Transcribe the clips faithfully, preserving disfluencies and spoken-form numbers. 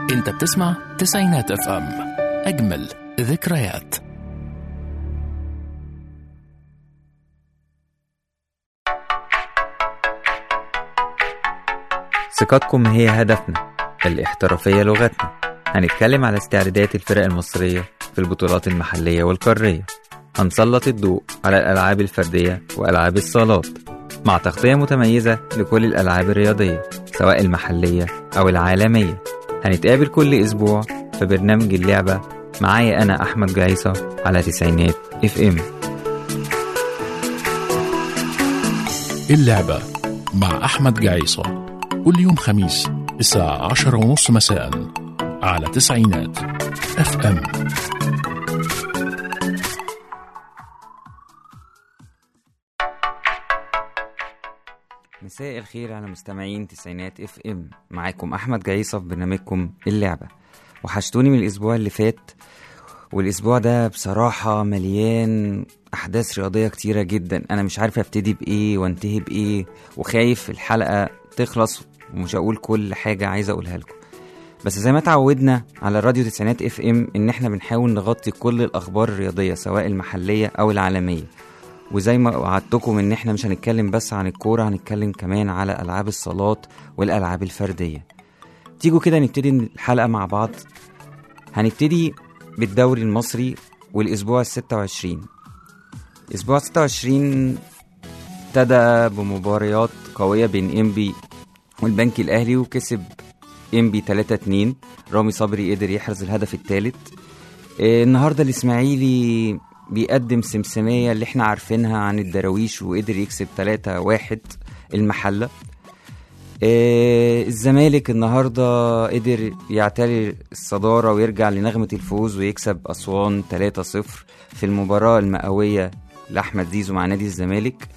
انت بتسمع تسعينات اف ام، اجمل ذكريات. ثقتكم هي هدفنا، الاحترافية لغتنا. هنتكلم على استعدادات الفرق المصرية في البطولات المحلية والقارية. هنسلط الضوء على الألعاب الفردية وألعاب الصالات مع تغطية متميزة لكل الألعاب الرياضية سواء المحلية أو العالمية. هنتقابل كل أسبوع في برنامج اللعبة معايا أنا أحمد جعيصة على تسعينات اف ام. اللعبة مع أحمد جعيصة كل يوم خميس الساعة عشرة ونص مساء على تسعينات اف ام. مساء الخير على مستمعين تسعينات اف ام، معاكم احمد جعيصة في برنامجكم اللعبة. وحشتوني من الاسبوع اللي فات، والاسبوع ده بصراحة مليان احداث رياضية كتيرة جدا. انا مش عارف ابتدي بايه وانتهي بايه، وخايف الحلقة تخلص ومش هقول كل حاجة عايز اقولها لكم. بس زي ما تعودنا على الراديو تسعينات اف ام ان احنا بنحاول نغطي كل الاخبار الرياضية سواء المحلية او العالمية. وزي ما وعدتكم ان احنا مش هنتكلم بس عن الكورة، هنتكلم كمان على العاب الصالات والالعاب الفردية. تيجوا كده نبتدي الحلقة مع بعض. هنبتدي بالدوري المصري والاسبوع الستة وعشرين. اسبوع الستة وعشرين ابتدى بمباريات قوية بين انبي والبنك الاهلي، وكسب انبي ثلاثة اتنين. رامي صبري قدر يحرز الهدف الثالث. اه النهاردة الاسماعيلي بيقدم سمسمية اللي احنا عارفينها عن الدراويش، وقدر يكسب ثلاثة واحد المحلة. اه الزمالك النهاردة قدر يعتلي الصدارة ويرجع لنغمة الفوز ويكسب أسوان ثلاثة صفر في المباراة المئوية لأحمد زيزو مع نادي الزمالك،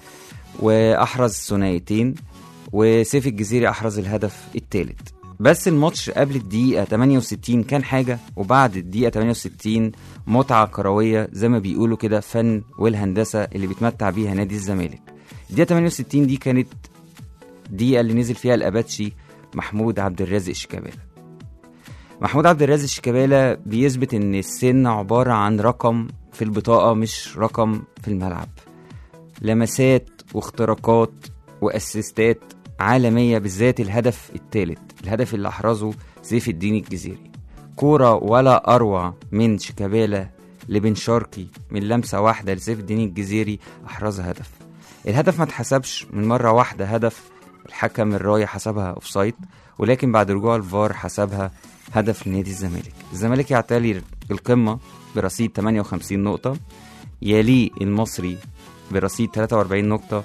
وأحرز ثنائيتين، وسيف الجزيري أحرز الهدف الثالث. بس الماتش قبل الدقيقة ثمانية وستين كان حاجة، وبعد الدقيقة ثمانية وستين متعة كروية زي ما بيقولوا كده، فن والهندسة اللي بيتمتع بيها نادي الزمالك. الدقيقة ثمانية وستين دي كانت دقيقة اللي نزل فيها الأباتشي محمود عبد الرازق شيكابالا. محمود عبد الرازق شيكابالا بيثبت ان السن عبارة عن رقم في البطاقة مش رقم في الملعب. لمسات واختراقات وأسيستات عالمية، بالذات الهدف الثالث، الهدف اللي أحرزه سيف الدين الجزيري. كورة ولا أروع من شيكابالا لبن شرقي، من لمسة واحدة لسيف الدين الجزيري أحرز هدف. الهدف ما اتحسبش من مرة واحدة هدف، الحكم الراية حسبها أوفسايد، ولكن بعد رجوع الفار حسبها هدف لنادي الزمالك. الزمالك يعتلي القمة برصيد ثمانية وخمسين نقطة، يليه المصري برصيد ثلاثة وأربعين نقطة،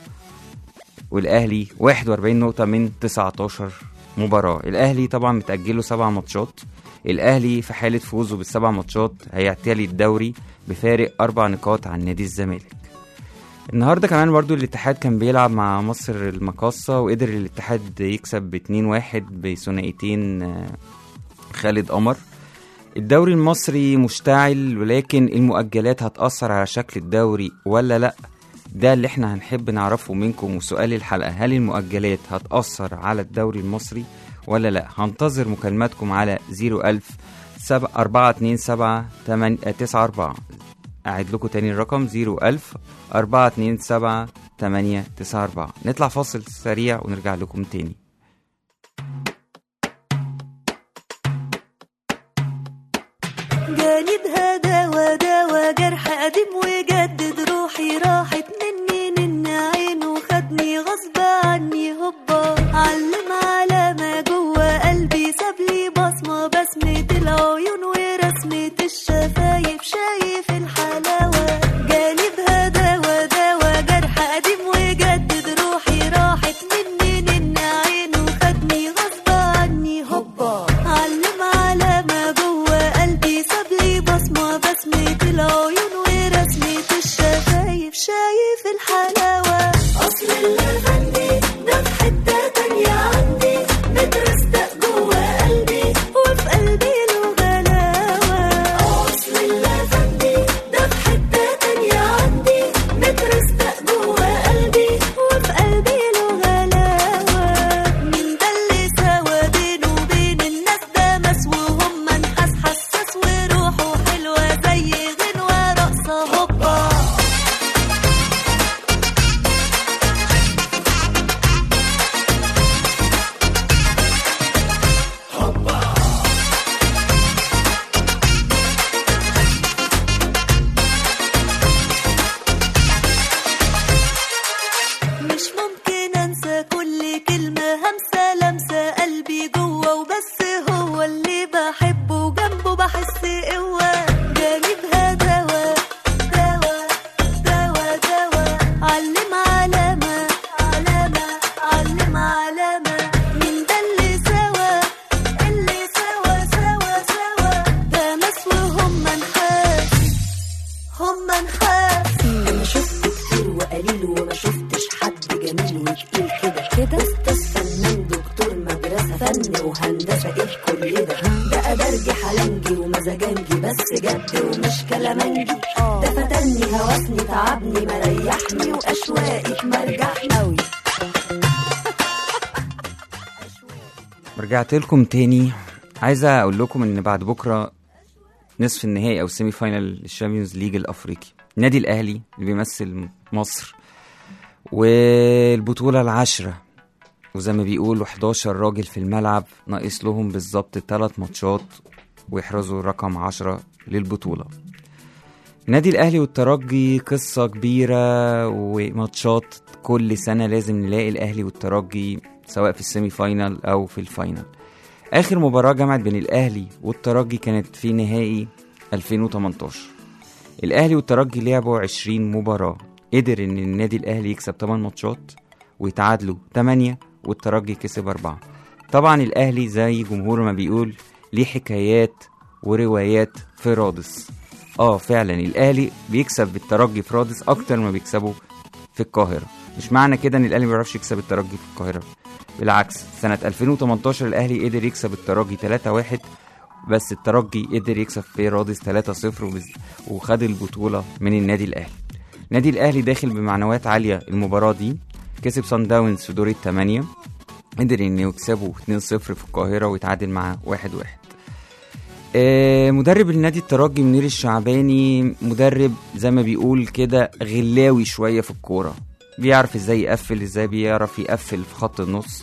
والأهلي واحد وأربعين نقطة من تسعة عشر مباراة. الأهلي طبعا متأجله سبع ماتشات. الأهلي في حالة فوزه بالسبع ماتشات هيعتلي الدوري بفارق أربع نقاط عن نادي الزمالك. النهاردة كمان برضو الاتحاد كان بيلعب مع مصر المقاصة، وقدر الاتحاد يكسب باتنين واحد بثنائيتين خالد قمر. الدوري المصري مشتعل، ولكن المؤجلات هتأثر على شكل الدوري ولا لأ؟ ده اللي احنا هنحب نعرفه منكم، وسؤال الحلقة: هل المؤجلات هتأثر على الدوري المصري ولا لا؟ هنتظر مكالماتكم على زيرو ألف أربعة اتنين سبعة تسعة أربعة. أعد لكم تاني الرقم زيرو ألف أربعة اتنين سبعة تمانية تسعة أربعة. نطلع فاصل سريع ونرجع لكم تاني. جانب هذا وداوى جرح قديم وجدد روحي، راحت مني نن عينه خدني غصب عني هوبا، علم على ما جوه قلبي سابلي بصمة، بسمة العيون ورسمة الشفايف، شايف الحلاوة. جانب هذا وداوى جرح قديم وجدد روحي، راحت مني نن عينه خدني غصب عني هوبا، علم على ما جوه قلبي سابلي بصمة، بسمة العيون ورسمة الشفايف، شايف الحلاوة. أصل اللي غني ده في حتة تانية أي كلمة همسة لمسة قلبي جوه وبس هو اللي بحبه جنبه بحس قوة جاني بها دوا دوا دوا دوا علم علامة علامة علم علامة مين ده اللي سوا اللي سوا سوا سوا ده ناس وهم نحاس هم نحاس انا شفت كتير وقليل وما شفتش حد جميل وتقيل كده كده استاذ فنان دكتور مدرسه فن وهندسه ايه كل ده ده ادرجي حلنجي ومزاجنجي بس جد ومش كلامنجي ده فتني هوسني تعبني مريحني واشواقي مرجحني قوي. رجعت لكم تاني. عايزة اقول لكم ان بعد بكرة نصف النهائي او سيمي فاينل الشامبيونز ليج الافريقي، النادي الاهلي اللي بيمثل مصر والبطولة العاشرة، وزي ما بيقولوا حداشر راجل في الملعب ناقص لهم بالظبط ثلاث ماتشات ويحرزوا رقم عشرة للبطولة. النادي الاهلي والترجي قصة كبيرة وماتشات كل سنة لازم نلاقي الاهلي والترجي سواء في السيمي فاينل او في الفاينل. اخر مباراة جمعت بين الاهلي والترجي كانت في نهائي ألفين وتمنتاشر. الاهلي والترجي لعبوا عشرين مباراة، قدر ان النادي الاهلي يكسب ثمانية ماتشات ويتعادلوا ثمانية والترجي كسب أربعة. طبعا الاهلي زي جمهور ما بيقول ليه حكايات وروايات في رادس. اه فعلا الاهلي بيكسب الترجي في رادس اكتر ما بيكسبوا في القاهرة. مش معنى كده ان الاهلي ما بيعرفش يكسب الترجي في القاهرة، بالعكس سنة ألفين وتمنتاشر الاهلي قدر يكسب الترجي ثلاثة واحد، بس الترجي قدر يكسب في رادس ثلاثة صفر وخد البطولة من النادي الاهلي. النادي الاهلي داخل بمعنويات عالية المباراة دي، كسب صن داونز في دور الثمانية، قدر انه يكسبه اتنين صفر في القاهرة ويتعادل معاه واحد واحد. آه مدرب النادي الترجي منير الشعباني مدرب زي ما بيقول كده غلاوي شوية في الكورة، بيعرف ازاي يقفل، ازاي بيعرف يقفل في خط النص.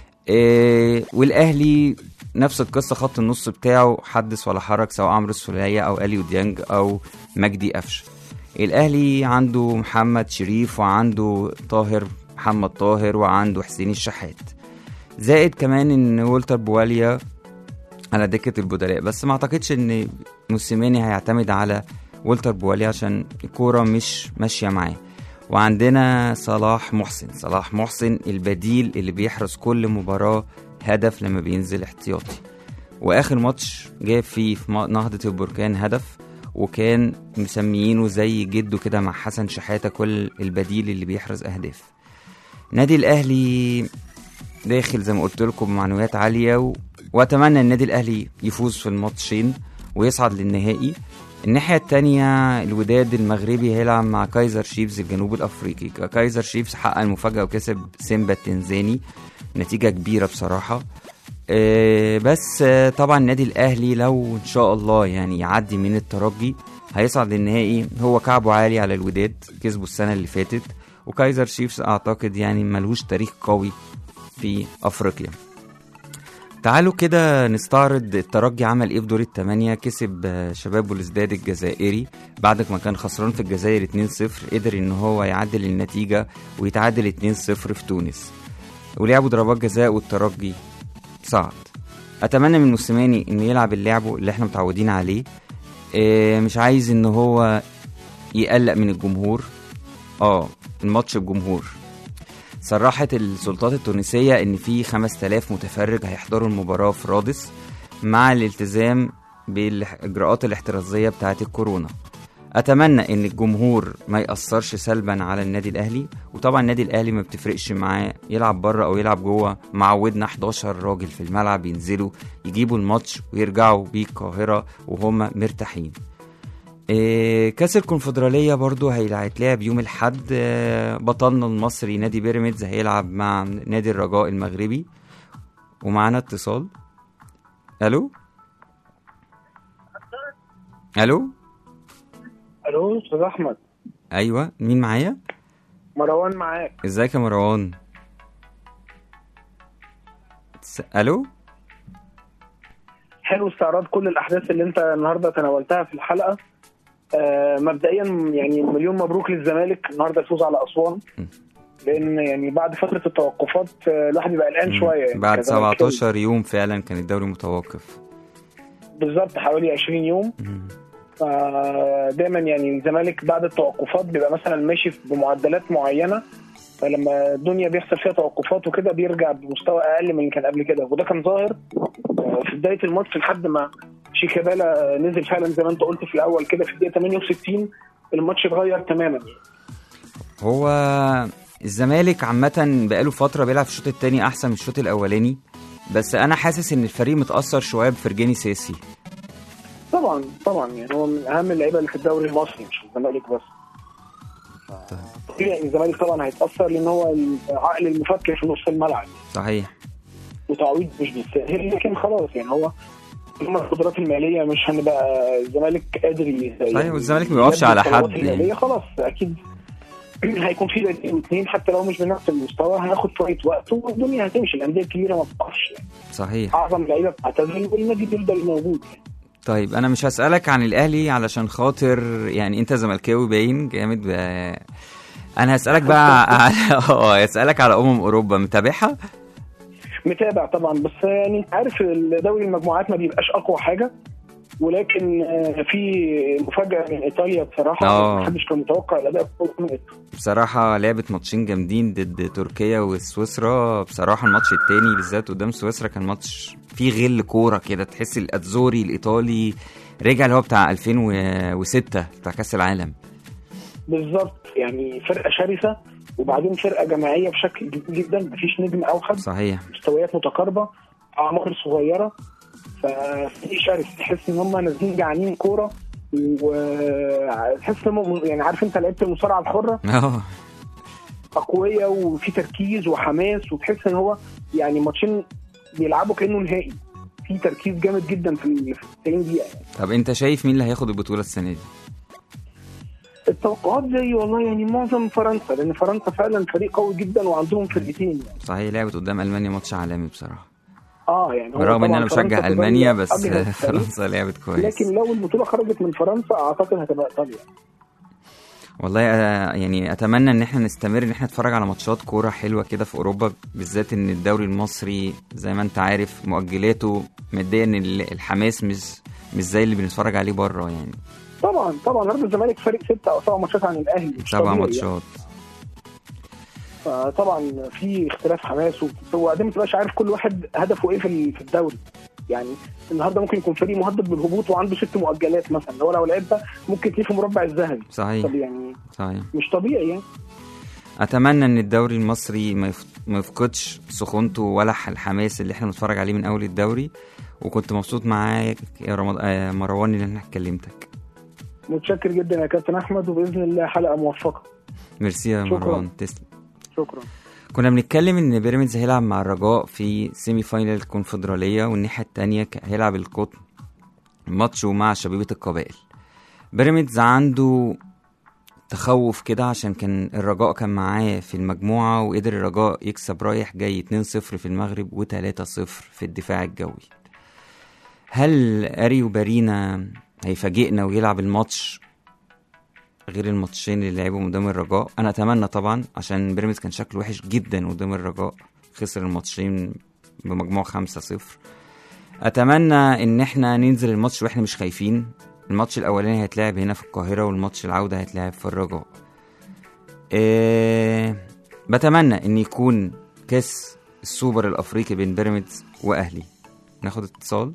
آه والاهلي نفس القصة، خط النص بتاعه حدث ولا حرج، سواء عمرو السولية او اليو ديانج او مجدي قفشه. الاهلي عنده محمد شريف وعنده طاهر محمد طاهر وعنده حسين الشحات، زائد كمان ان والتر بواليا على دكة البدلاء، بس ما اعتقدش ان موسيماني هيعتمد على والتر بواليا عشان الكورة مش ماشية معاه. وعندنا صلاح محسن صلاح محسن البديل اللي بيحرز كل مباراة هدف لما بينزل احتياطي، واخر ماتش جاب فيه في نهضة البركان هدف، وكان مسميينه زي جده كده مع حسن شحاتة كل البديل اللي بيحرز اهداف. نادي الاهلي داخل زي ما قلت لكم بمعنويات عالية و... واتمنى النادي الاهلي يفوز في الماتشين ويصعد للنهائي. الناحية التانية الوداد المغربي هيلعب مع كايزر شيفز الجنوب الافريقي. كايزر شيفز حقق المفاجأة وكسب سيمبا التنزاني، نتيجة كبيرة بصراحة. أه بس أه طبعا النادي الاهلي لو ان شاء الله يعني يعدي من الترجي هيصعد للنهائي. هو كعبه عالي على الوداد، كسبوا السنة اللي فاتت، وكايزر شيفز اعتقد يعني ملهوش تاريخ قوي في افريقيا. تعالوا كده نستعرض الترجي عمل ايه في دور الثمانية. كسب شباب بلوزداد الجزائري بعد ما كان خسران في الجزائر اتنين صفر، قدر ان هو يعدل النتيجة ويتعادل اتنين صفر في تونس، ولعبوا ضربات جزاء والترجي صعد. اتمنى من موسيماني ان يلعب اللعب اللي احنا متعودين عليه، اه مش عايز ان هو يقلق من الجمهور. اه الماتش بجمهور. صرحت السلطات التونسية ان في خمسة آلاف متفرج هيحضروا المباراة في رادس مع الالتزام بالاجراءات الاحترازية بتاعة الكورونا. اتمنى ان الجمهور ما يأثرش سلبا على النادي الاهلي، وطبعا النادي الاهلي ما بتفرقش معاه يلعب بره او يلعب جوه. معودنا حداشر راجل في الملعب ينزلوا يجيبوا الماتش ويرجعوا بيه القاهرة وهم مرتاحين. إيه كاس الكونفدرالية برضو هيتلعب يوم الحد. إيه بطلنا المصري نادي بيراميدز هيلعب مع نادي الرجاء المغربي، ومعنا اتصال. الو الو الو استاذ احمد. ايوه مين معايا؟ مروان معاك. ازيك يا مروان؟ س... الو حلو استعراض كل الاحداث اللي انت النهارده تناولتها في الحلقه. آه مبدئيا يعني مليون مبروك للزمالك النهارده الفوز على اسوان. لان يعني بعد فتره التوقفات الواحد يبقى قلقان شويه يعني. بعد سبعتاشر يوم فعلا كان الدوري متوقف بالظبط، حوالي عشرين يوم. فدايما يعني الزمالك بعد التوقفات بيبقى مثلا ماشي بمعدلات معينه، فلما الدنيا بيحصل فيها توقفات وكده بيرجع بمستوى اقل من اللي كان قبل كده، وده كان ظاهر في بدايه الماتش لحد ما شيكابالا نزل فعلا زي ما انت قلت في الاول كده في الدقيقه ثمانية وستين الماتش اتغير تماما. هو الزمالك عامه بقاله فتره بيلعب في الشوط الثاني احسن من الشوط الاولاني، بس انا حاسس ان الفريق متاثر شويه بفرجاني ساسي. طبعا طبعا يعني هو من اهم اللعيبه اللي في الدوري المصري مش الزمالك بس. طبيعي الزمالك طبعا هيتاثر لان هو العقل المفكر في نص الملعب. صحيح. وتعويض مش بالسهل، لكن خلاص يعني هو هم القدرات الماليه مش هنبقى الزمالك قادر يساعد. صحيح، والزمالك ما بيقفش على حد يعني. خلاص اكيد هيكون في بديل اثنين حتى لو مش بنفس المستوى، هناخد شويه وقت والدنيا هتمشي. الانديه الكبيره ما بتقفش يعني. صحيح. اعظم لعيبه بتعتزل والنادي بيفضل موجود. طيب انا مش هسالك عن الاهلي علشان خاطر يعني انت زملكاوي باين جامد بقى. انا هسالك بقى اه هسالك على امم اوروبا، متابعها؟ متابع طبعا، بس يعني انت عارف الدوري المجموعات ما بيبقاش اقوى حاجه، ولكن في مفاجاه من ايطاليا بصراحه ما حدش كان متوقع الاداء من بصراحه. لعبت ماتشين جامدين ضد تركيا وسويسرا بصراحه. الماتش التاني بالذات قدام سويسرا كان ماتش فيه غل كوره كده، تحس الاتزوري الايطالي رجع اللي هو بتاع ألفين وستة بتاع كاس العالم بالظبط. يعني فرقه شرسه وبعدين فرقه جماعيه بشكل كبير جدا، مفيش نجم اوحد. صحيح. مستويات متقاربه، اعمار صغيره، ففي شرس تحس ان هم نازلين جعانين كوره، وتحس ان يعني عارف انت لعيبه المصارعه الحره اه اقوياء وفي تركيز وحماس، وتحس ان هو يعني ماتشين بيلعبوا كانه نهائي، في تركيز جامد جدا في تسعين دقيقه. طب انت شايف مين اللي هياخد البطوله السنه دي؟ التوقعات زي والله يعني معظم فرنسا، لان فرنسا فعلا فريق قوي جدا وعندهم فرقتين يعني. صحيح، لعبت قدام المانيا ماتش عالمي بصراحه. اه يعني رغم ان انا بشجع المانيا بس فرنسا لعبت كويس. لكن لو البطوله خرجت من فرنسا اعتقد هتبقى ايطاليا. والله يعني اتمنى ان احنا نستمر ان احنا نتفرج على ماتشات كوره حلوه كده في اوروبا، بالذات ان الدوري المصري زي ما انت عارف مؤجلاته مديه ان الحماس مش مش زي اللي بنتفرج عليه بره يعني. طبعا طبعا رد الزمالك فريق ستة او سبع ماتشات عن الاهلي، سبع ماتشات. فطبعا في اختلاف حماس، وبعدين ما تبقاش عارف كل واحد هدفه ايه في الدوري. يعني النهارده ممكن يكون فريق مهدد بالهبوط وعنده ست مؤجلات مثلا، لو لو لعب ده ممكن تلاقيه في مربع الذهبي. صحيح. طب يعني صحيح. مش طبيعي يعني. اتمنى ان الدوري المصري ما يفقدش سخونته ولا الحماس اللي احنا بنتفرج عليه من اول الدوري، وكنت مبسوط معاك يا رمضان مروان اللي انا كلمتك. متشكر جدا يا كابتن احمد، وباذن الله حلقه موفقه. ميرسي يا مروان، تسلم. شكرا. كنا بنتكلم ان بيراميدز هيلعب مع الرجاء في سيمي فاينل الكونفدراليه، والناحيه الثانيه هيلعب القطن ماتشه مع شبيبه القبائل. بيراميدز عنده تخوف كده عشان كان الرجاء كان معاه في المجموعه، وقدر الرجاء يكسب رايح جاي اتنين صفر في المغرب وتلاتة صفر في الدفاع الجوي. هل اري وبارينا هيفاجئنا ويلعب الماتش غير الماتشين اللي لعبوا قدام الرجاء؟ انا اتمنى طبعا، عشان بيراميدز كان شكله وحش جدا قدام الرجاء، خسر الماتشين بمجموع خمسة صفر. اتمنى ان احنا ننزل الماتش واحنا مش خايفين. الماتش الاولاني هيتلعب هنا في القاهره، والماتش العوده هيتلعب في الرجاء. إيه بتمنى ان يكون كاس السوبر الافريقي بين بيراميدز واهلي. ناخد اتصال.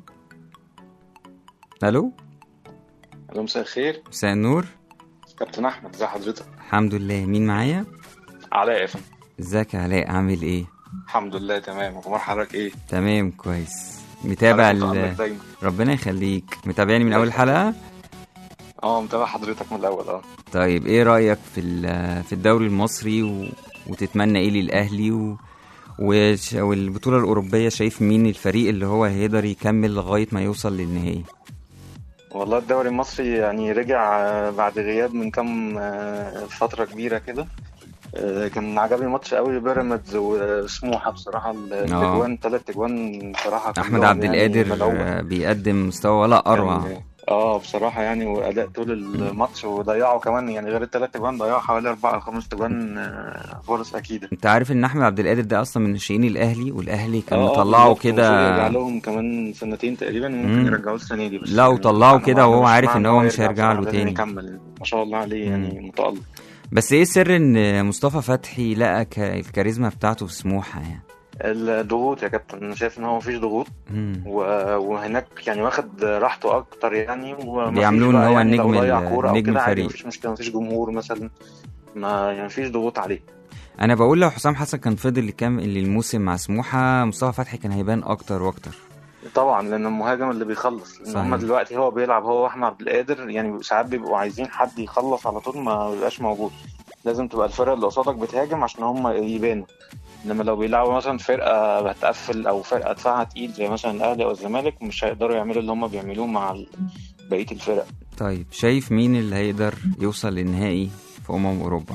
الو. الو، مساء الخير. مساء النور. كابتن احمد، ازي حضرتك؟ الحمد لله. مين معايا؟ علاء يا فندم. ازيك يا علاء، عامل ايه؟ الحمد لله تمام. اخبار حضرتك ايه؟ تمام كويس. متابع ال... ربنا يخليك. متابعني من اول حلقه؟ اه متابع حضرتك من الاول. اه طيب ايه رايك في في الدوري المصري و... وتتمنى ايه للاهلي و... وش... والبطوله الاوروبيه؟ شايف مين الفريق اللي هو هيقدر يكمل لغايه ما يوصل للنهائي؟ والله الدوري المصري يعني رجع بعد غياب من كام فتره كبيره كده. كان عجبني ماتش قوي بيراميدز وسموحه بصراحه. الاجوان ثلاث اجوان بصراحه. احمد عبد القادر يعني بيقدم مستوى ولا اروع. اه بصراحة يعني وأداء طول الماتش، وضيعوا كمان يعني غير الثلاث جوان ضيعوا حوالي أربع أو خمس جوان آه، فرص أكيدة. انت عارف ان احمد عبد القادر ده اصلا من ناشئين الاهلي، والاهلي كان اه اه مطلعه بالظبط، كده. المفروض يرجع لهم كمان سنتين تقريبا، وممكن مم. يرجعوه السنة دي، بس لا يعني وطلعه معنى- كده معنى وهو مش عارف معنى ان إن هو مش يرجع هيرجع بصراحة، له لازم تاني. يكمل ما شاء الله عليه يعني متألق. بس ايه سر ان مصطفى فتحي لقى ك- الكاريزما بتاعته في سموحة يعني؟ الضغوط يا كابتن، انا شايف ان هو مفيش ضغوط، مم. و- وهناك يعني واخد راحته اكتر يعني، ومفيش بيعملوه إن بقى هو يعني لو النجم ضيع ال- كوره او نجم كده عادي، الفريق. مفيش مشكله، مفيش جمهور مثلا، ما يعني مفيش ضغوط عليه. انا بقول لو حسام حسن كان فضل يكمل الموسم مع سموحة، مصطفى فتحي كان هيبان اكتر واكتر. طبعا لان المهاجم اللي بيخلص، ان صحيح. هم دلوقتي هو بيلعب هو واحمد عبد القادر، يعني ساعات بيبقوا عايزين حد يخلص على طول ما بيبقاش موجود، لازم تبقى الفرقه اللي قصادك بتهاجم عشان هم يبانوا. انما لو بيلعبوا مثلا فرقه هتقفل او فرقه دفاعها تقيل زي مثلا الاهلي او الزمالك، مش هيقدروا يعملوا اللي هم بيعملوه مع ال- بقيه الفرق. طيب شايف مين اللي هيقدر يوصل للنهائي في امم اوروبا؟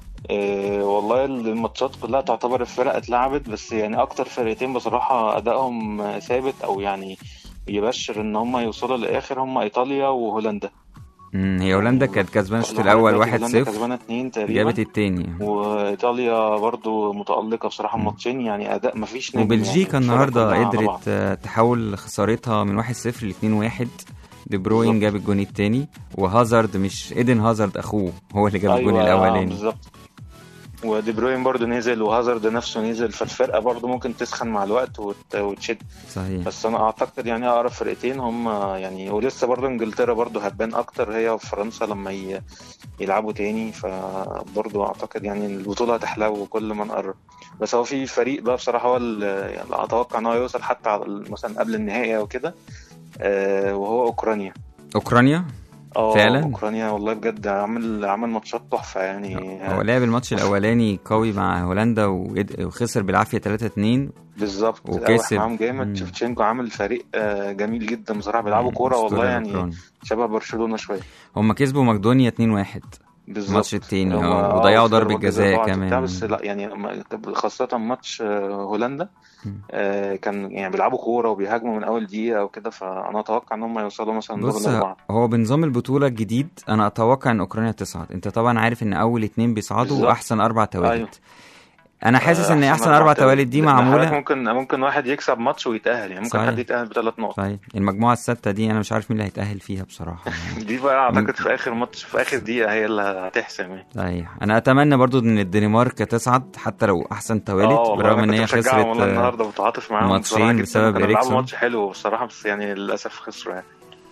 إيه والله الماتشات كلها تعتبر الفرق اتلعبت، بس يعني اكتر فرقتين بصراحة ادائهم ثابت او يعني يبشر ان هم يوصلوا للاخر، هم ايطاليا وهولندا. امم هي هولندا كانت كسبانه الشوط لحد الاول دلوقتي واحد هولندا صفر، كسبانة اتنين تقريبا، جابت التاني. وايطاليا برضو متألقة بصراحة ماتشين، يعني اداء مفيش نجم. وبلجيكا يعني النهارده الفرق كلها على بعض. قدرت آه، تحول خسارتها من واحد صفر ل اتنين واحد. دي بروين بالظبط. جاب الجون التاني، وهازارد مش ايدن هازارد اخوه هو اللي جاب الجون أيوة الاولاني. بالظبط، ودي بروين برضو نزل وهازارد نفسه نزل، فالفرقة برضو ممكن تسخن مع الوقت وت- وتشد. صحيح. بس انا اعتقد يعني اقرب فرقتين هم يعني، ولسه برضو انجلترا برضو هتبان اكتر هي وفرنسا لما ي- يلعبوا تاني، فبرضو اعتقد يعني البطولة هتحلو كل ما نقرب. بس هو في فريق بقى بصراحة هو ال- يعني اتوقع ان هو يوصل حتى على ال- مثلا قبل النهائي او كده، آه، وهو اوكرانيا. اوكرانيا اه فعلا؟ اوكرانيا والله بجد عمل عمل ماتشات تحفة يعني. هو لعب الماتش الاولاني قوي مع هولندا وقد- وخسر بالعافيه تلاتة اتنين. بالظبط، وكسب. وكسب معاهم مم. جامد. شفتشينكو عامل فريق آه، جميل جدا بصراحة، بيلعبوا مم. كورة والله أسطورة يعني الأوكران. شبه برشلونة شوية. هم كسبوا مقدونيا اتنين واحد بالظبط. الماتش التاني، هو- اه آه، وضيعوا وفي ضربة ضربات جزاء ضاعت وبتاع، كمان. بس لا يعني لما- خاصة ماتش آه، هولندا مم. آه، كان يعني بيلعبوا كورة وبيهاجموا من أول دقيقة وكده، فأنا أتوقع إن هم يوصلوا مثلا دور بص، الأربعة. هو بنظام البطولة الجديد أنا أتوقع إن أوكرانيا تصعد. أنت طبعا عارف إن أول اتنين بيصعدوا بالظبط. وأحسن أربع توالد. أيوة. أنا حاسس إن أحسن أربع توالد دي ده حضرتك معمولة. ممكن ممكن واحد يكسب ماتش ويتأهل، يعني ممكن صحيح. حد يتأهل بثلاث نقط. صحيح. المجموعة الستة دي أنا مش عارف مين اللي هيتأهل فيها بصراحة يعني. دي بقى أعتقد في آخر ماتش في آخر دقيقة هي اللي هتحسم يعني. صحيح. أنا أتمنى برضو إن الدنمارك تصعد حتى لو أحسن توالد، اه والله بالرغم أنا إن كنت هي بشجعهم خسرت والله آه، النهارده، متعاطف معاهم ماتشين بصراحة جدا، بسبب كانوا بيلعبوا إريكسون. ماتش حلو بصراحة، بس يعني للأسف خسروا يعني.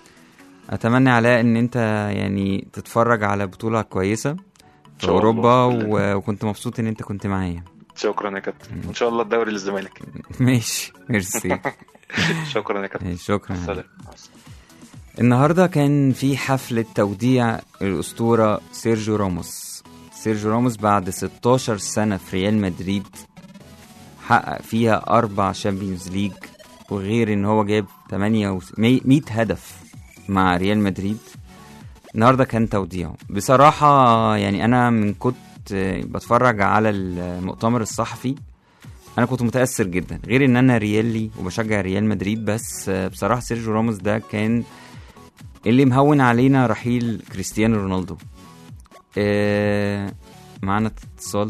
أتمنى علاء إن أنت يعني تتفرج على بطولة كويسة في شاء الله، أوروبا، بإذن الله. و- وكنت مبسوط إن أنت كنت معايا. شكرا يا كابتن، ان شاء الله الدوري للزمالك. ماشي، ميرسي. شكرا يا كابتن. شكرا. سلام. النهارده كان في حفلة توديع الأسطورة سيرجيو راموس. سيرجيو راموس بعد ستاشر سنة في ريال مدريد حقق فيها أربع شامبيونز ليج، وغير إن هو جاب تمانية مية هدف مع ريال مدريد. النهارده كان توديعه بصراحة، يعني أنا من كنت بتفرج على المؤتمر الصحفي انا كنت متاثر جدا، غير ان انا ريالي وبشجع ريال مدريد، بس بصراحه سيرجيو راموس ده كان اللي مهون علينا رحيل كريستيانو رونالدو. آه معانا اتصال.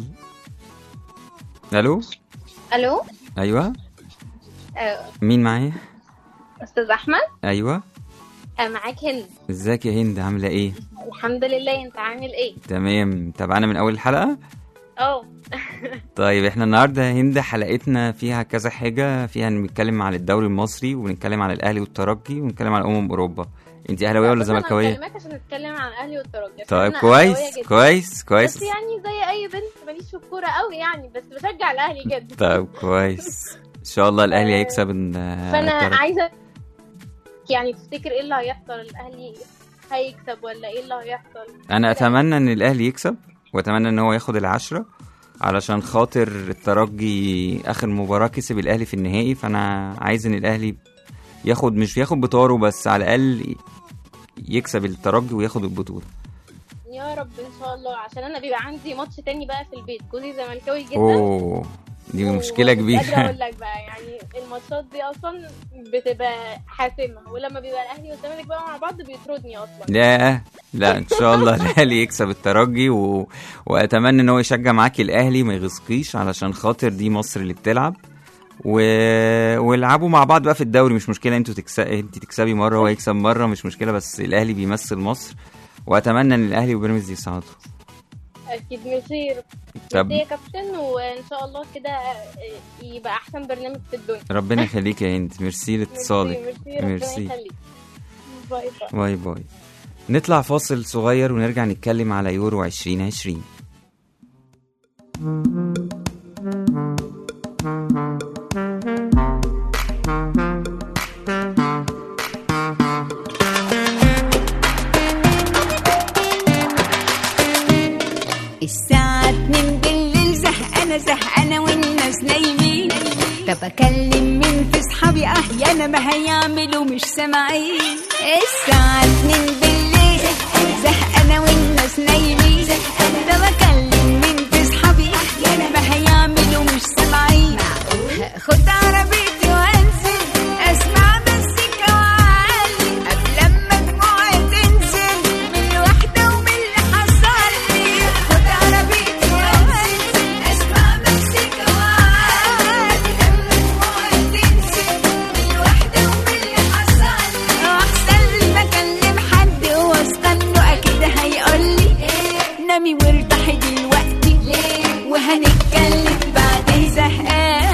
الو. الو. ايوه. آه، مين معايا؟ استاذ احمد. ايوه. آه، معاك هند. ازيك يا هند، عامله ايه؟ الحمد لله، انت عامل ايه؟ تمام. تابعنا من اول الحلقه. اه. طيب احنا النهارده يا هند حلقتنا فيها كذا حاجه، فيها بنتكلم على الدوري المصري، وبنتكلم على الاهلي والترجي، ونتكلم على امم اوروبا. انت اهلاويه ولا زملكاويه؟ انا بكلمك عشان نتكلم عن الاهلي والترجي. طيب كويس كويس كويس. بس يعني زي اي بنت ماليش في الكوره قوي يعني، بس بشجع الاهلي جدا. طيب كويس. ان شاء الله الاهلي هيكسب. فانا عايزه يعني تفتكر ايه اللي هيحصل؟ الاهلي هيكسب ولا ايه اللي هيحصل؟ انا اتمنى ان الاهلي يكسب، واتمنى ان هو ياخد العشرة، علشان خاطر الترجي اخر مباراة كسب الاهلي في النهائي، فانا عايز ان الاهلي ياخد، مش ياخد بطاره بس، على الاقل يكسب الترجي وياخد البطولة. يا رب ان شاء الله، عشان انا بيبقى عندي ماتش تاني بقى في البيت، جوزي زملكاوي جدا. اوه دي مشكلة كبيرة. مش قادرة اقول لك بقى، يعني الماتشات دي اصلا بتبقى حاسمه، ولما بيبقى الاهلي والزمالك بقى مع بعض بيطردني اصلا. لا لا ان شاء الله الاهلي يكسب الترجي و... واتمنى ان هو يشجع معاكي الاهلي ما يغسقيش، علشان خاطر دي مصر اللي بتلعب و... والعبوا مع بعض بقى في الدوري، مش مشكله انتوا تكسب، انت تكسبي مره وهو يكسب مره، مش مشكله، بس الاهلي بيمثل مصر، واتمنى ان الاهلي وبيراميدز يصعدوا. اكيد ميرسي طب يا كابتن، وان شاء الله كده يبقى احسن برنامج في الدنيا. ربنا يخليك يا هند، ميرسي لاتصالك. ميرسي ميرسي ربنا يخليك. باي باي باي. باي. نطلع فاصل صغير ونرجع نتكلم على يورو عشرين عشرين. الساعة اتنين بالليل زهقانة زهقانة والناس نايمين، طب اكلم مين في صحابي احيانا ما هيعملوا مش سامعين. الساعة اتنين بالليل زهقانة والناس نايمين، طب اكلم مين في صحابي احيانا ما هيعملوا مش سامعين. خد عربيتي وانزل اسمع مزيكا وعالي قبل ما دموعي تنزل من الوحدة ومن اللي حصل لي. خد عربيتي وانزل اسمع مزيكا وعالي قبل ما دموعي تنزل من الوحدة ومن اللي حصل لي. واحسن ما اكلم حد واثقة انه اكيد هيقولي نامي وارتاحي دلوقتي وهنتكلم بعدين زهقانة.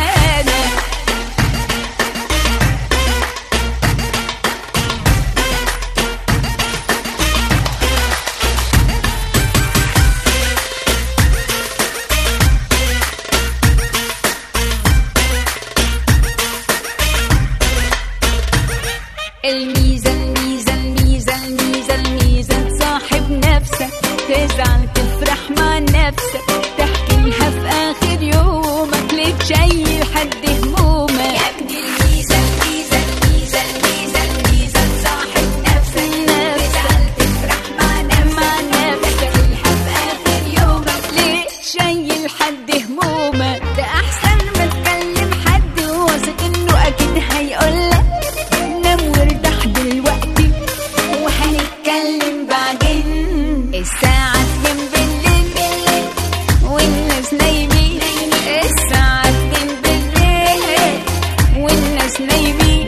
الميزة الميزة الميزة الميزة الميزة تصاحب نفسك، تزعل تفرح مع نفسك، تحكي لها في آخر يومك ليه تشيل حد همومك. يا ابني الميزة الميزة الميزة الميزة الميزة تصاحب نفسك، تزعل تفرح مع نفسك، تحكي لها في آخر يومك ليه تشيل حد همومك. ده أحسن ما تكلم حد واثق إنه أكيد هيقولك نام وارتاح دلوقتي وهنتكلم بعدين. الساعة اتنين بالليل والناس نايمين، الساعة اتنين بالليل والناس نايمين.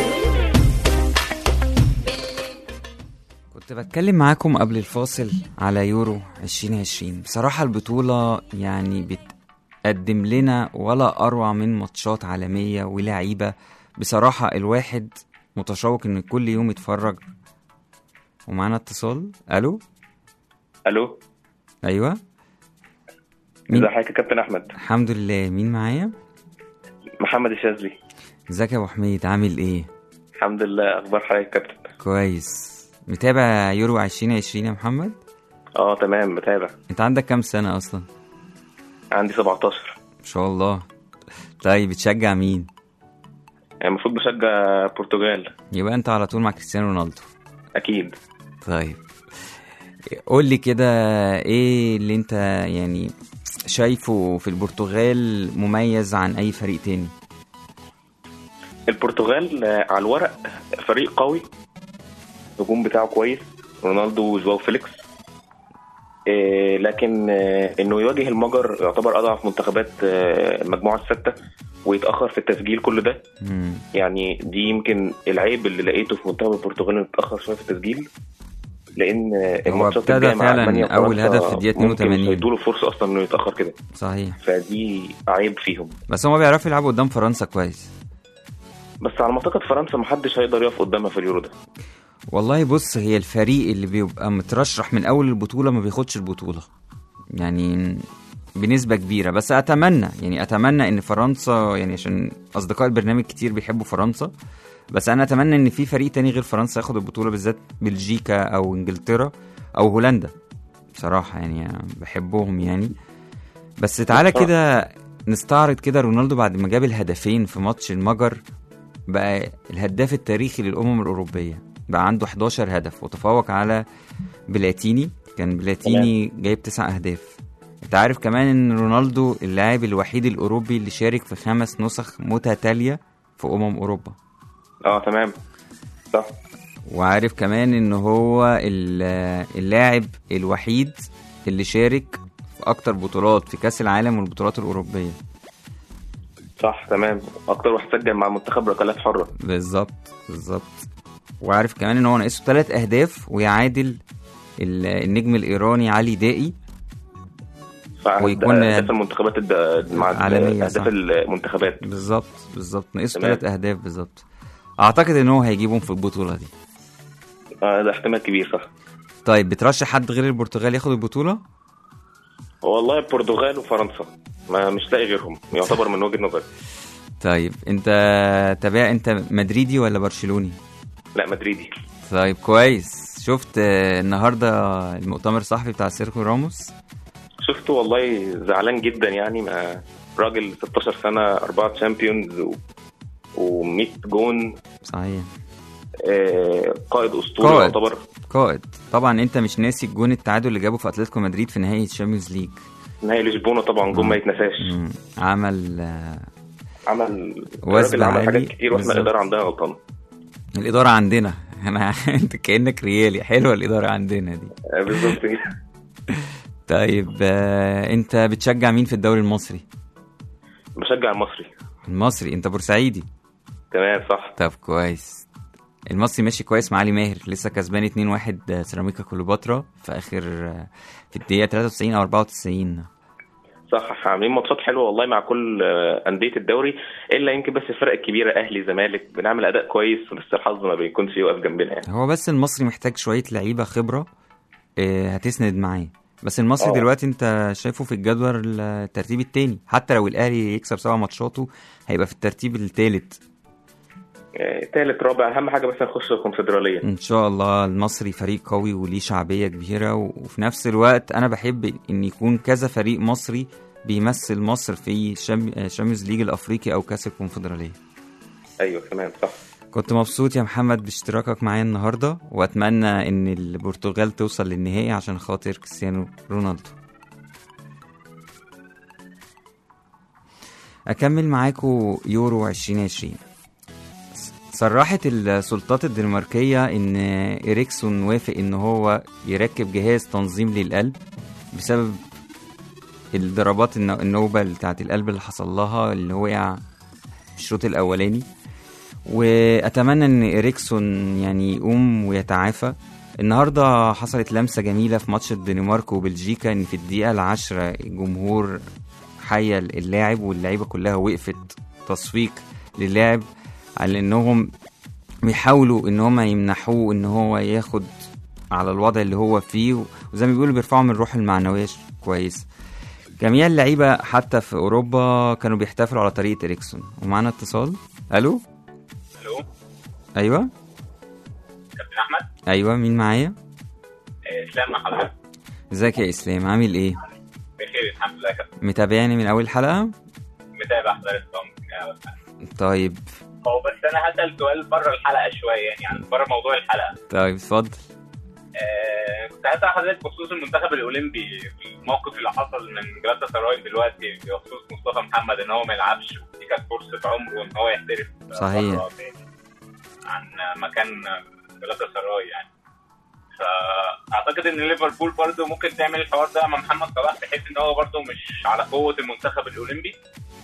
كنت بتكلم معاكم قبل الفاصل على يورو عشرين عشرين. بصراحة البطولة يعني بتقدم لنا ولا أروع من ماتشات عالمية ولاعيبة. بصراحة الواحد متشوق ان كل يوم يتفرج. ومعنا اتصال. الو الو ايوه مين؟ ازي حضرتك يا كابتن احمد؟ الحمد لله. مين معايا؟ محمد الشاذلي. ازيك يا ابو حميد، عامل ايه؟ الحمد لله. اخبار حضرتك يا كابتن؟ كويس. متابع يورو عشرين عشرين يا محمد؟ اه تمام متابع. انت عندك كام سنة اصلا؟ عندي سبعتاشر. ما شاء الله. طيب بتشجع مين؟ المفروض بشجع البرتغال. يبقى انت على طول مع كريستيانو رونالدو. اكيد. طيب قول لي كده، ايه اللي انت يعني شايفه في البرتغال مميز عن اي فريق تاني؟ البرتغال على الورق فريق قوي، الهجوم بتاعه كويس، رونالدو وجواو فيليكس، إيه لكن إيه انه يواجه المجر يعتبر اضعف منتخبات المجموعه السته ويتاخر في التسجيل كل ده. مم. يعني دي يمكن العيب اللي لقيته في منتخب البرتغال، انه اتاخر شويه في التسجيل، لان الماتشات الجايه مع المانيا اول هدف في الدقيقه اتنين وتمانين يدوا له فرصه اصلا انه يتاخر كده. صحيح. فدي عيب فيهم. بس هم بيعرفوا يلعبوا قدام فرنسا كويس. بس على ما اعتقد فرنسا محدش هيقدر يقف قدامها في اليورو ده. والله بص، هي الفريق اللي بيبقى مترشح من اول البطوله ما بياخدش البطوله يعني بنسبه كبيره. بس اتمنى يعني اتمنى ان فرنسا، يعني عشان اصدقاء البرنامج كتير بيحبوا فرنسا، بس انا اتمنى ان في فريق تاني غير فرنسا ياخد البطوله، بالذات بلجيكا او انجلترا او هولندا. بصراحه يعني بحبهم يعني. بس تعالى كده نستعرض كده رونالدو بعد ما جاب الهدفين في ماتش المجر بقى الهداف التاريخي للامم الاوروبيه، بقى عنده حداشر هدف وتفوق على بلاتيني. كان بلاتيني جايب تسع اهداف. انت عارف كمان ان رونالدو اللاعب الوحيد الاوروبي اللي شارك في خمس نسخ متتاليه في امم اوروبا. اه تمام صح. وعارف كمان ان هو اللاعب الوحيد اللي شارك في اكتر بطولات في كاس العالم والبطولات الاوروبيه. صح تمام، اكتر واحد سجل مع منتخب ركلات حره. بالظبط بالظبط. وعارف كمان ان هو ناقصه ثلاث اهداف ويعادل النجم الايراني علي دائي ويكون اهداف المنتخبات مع اهداف المنتخبات. بالظبط بالظبط، ناقصه ثلاث اهداف بالظبط. اعتقد ان هو هيجيبهم في البطوله دي. اه ده احتمال كبير صح. طيب بترشح حد غير البرتغال ياخد البطوله؟ والله البرتغال وفرنسا، ما مش لاقي غيرهم يعتبر من وجهه نظري. طيب انت تابع، انت مدريدي ولا برشلوني؟ لا مدريدي. طيب كويس. شفت النهارده المؤتمر الصحفي بتاع سيرخيو راموس؟ شفته والله، زعلان جدا يعني. ما راجل ستاشر سنه، أربعة تشامبيونز و... و100 جون. صحيح. آه... قائد اسطوري يعتبر. قائد طبعا. انت مش ناسي الجون التعادل اللي جابه في اتلتيكو مدريد في نهائي الشامبيونز ليج؟ نهائي لشبونه طبعا، جون ما يتنساش. عمل عمل الراجل عمل حاجات كتير، واحنا الاداره عندنا غلطانه. الاداره عندنا انا انت كانك ريالي. حلوه الاداره عندنا دي. بالظبط كده. طيب انت بتشجع مين في الدوري المصري؟ بشجع المصري. المصري. انت بورسعيدي؟ تمام صح. طب كويس. المصري ماشي كويس مع علي ماهر، لسه كسبان اتنين واحد سيراميكا كليوباترا في اخر في الدقيقه تلاتة وتسعين او أربعة وتسعين. صح، عاملين ماتشات حلوه والله مع كل انديه الدوري، الا يمكن بس الفرق الكبيره اهلي زمالك بنعمل اداء كويس، بس الحظ ما بيكونش يوقف جنبنا يعني. هو بس المصري محتاج شويه لعيبه خبره هتسند معاه. بس المصري أوه. دلوقتي انت شايفه في الجدول الترتيب الثاني، حتى لو الاهلي يكسب سبع ماتشاته هيبقى في الترتيب الثالث. ثالث رابع، اهم حاجه بس نخش الكونفدراليه ان شاء الله. المصري فريق قوي وليه شعبيه كبيره، وفي نفس الوقت انا بحب ان يكون كذا فريق مصري بيمثل مصر في شامبيونز ليج الافريقي او كاس الكونفدراليه. ايوه تمام صح. كنت مبسوط يا محمد باشتراكك معايا النهارده، واتمنى ان البرتغال توصل للنهائي عشان خاطر كريستيانو رونالدو. اكمل معاكم يورو عشرين عشرين. صرحت السلطات الدنماركيه ان إريكسون وافق ان هو يركب جهاز تنظيم للقلب بسبب الضربات النوبه بتاعت القلب اللي حصل لها، اللي هو وقع في الشوط الاولاني. واتمنى ان إريكسون يعني يقوم ويتعافى. النهارده حصلت لمسه جميله في ماتش الدنمارك وبلجيكا، ان في الدقيقه العاشرة الجمهور حيا اللاعب واللعيبه كلها وقفت تصفيق للاعب على انهم بيحاولوا ان هم يمنحوه ان هو ياخد على الوضع اللي هو فيه، وزي ما بيقولوا بيرفعوا من الروح المعنويه كويس. جميع اللعيبه حتى في اوروبا كانوا بيحتفلوا على طريقه إريكسون. ومعنا اتصال. الو. الو. ايوه كابتن احمد. ايوه مين معايا؟ اسلام مع حضرتك. ازيك يا اسلام، عامل ايه؟ بخير الحمد لله يا كابتن. متابعني من اول حلقه؟ متابع حضرتك من طيب. هو بس انا هسأل سؤال بره الحلقه شويه يعني عن بره موضوع الحلقه. طيب اتفضل. آه كنت هسأل حضرتك بخصوص المنتخب الاولمبي، الموقف اللي حصل من جلاتا سراي دلوقتي بخصوص مصطفى محمد ان هو ما يلعبش، ودي كانت فرصه عمره ان هو يحترف. صحيح. عن مكان جلاتا سراي يعني. فاعتقد ان ليفربول برضه ممكن تعمل الحوار ده مع محمد صلاح، بحيث ان هو برضه مش على قوه المنتخب الاولمبي.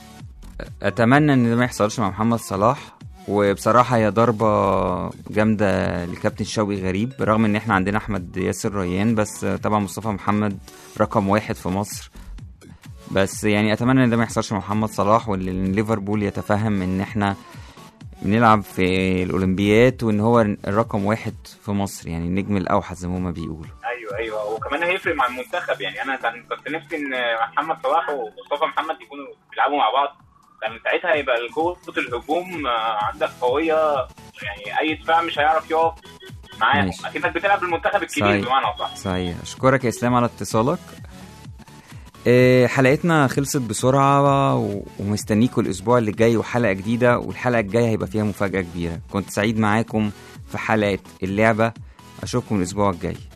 اتمنى ان ده ما يحصلش مع محمد صلاح. وبصراحه هي ضربه جامده لكابتن شوقي غريب، رغم ان احنا عندنا احمد ياسر ريان، بس طبعا مصطفى محمد رقم واحد في مصر. بس يعني اتمنى ان ده ما يحصلش مع محمد صلاح، وان ليفربول يتفهم ان احنا بنلعب في الاولمبيات وان هو الرقم واحد في مصر، يعني النجم الاوحد زي ما هما بيقولوا. ايوه ايوه وكمان هيفرق مع المنتخب. يعني انا كنت نفسي ان محمد صلاح ومصطفى محمد يكونوا بيلعبوا مع بعض، كان ساعتها هيبقى قوه الهجوم عندك قويه، يعني اي دفاع مش هيعرف يقف معاهم، اكنك بتلعب بالمنتخب الكبير بمعنى صح. صحيح. اشكرك يا اسلام على اتصالك. حلقتنا خلصت بسرعه ومستنيكم الاسبوع اللي جاي وحلقه جديده، والحلقه الجايه هيبقى فيها مفاجاه كبيره. كنت سعيد معاكم في حلقه اللعبه، اشوفكم الاسبوع الجاي.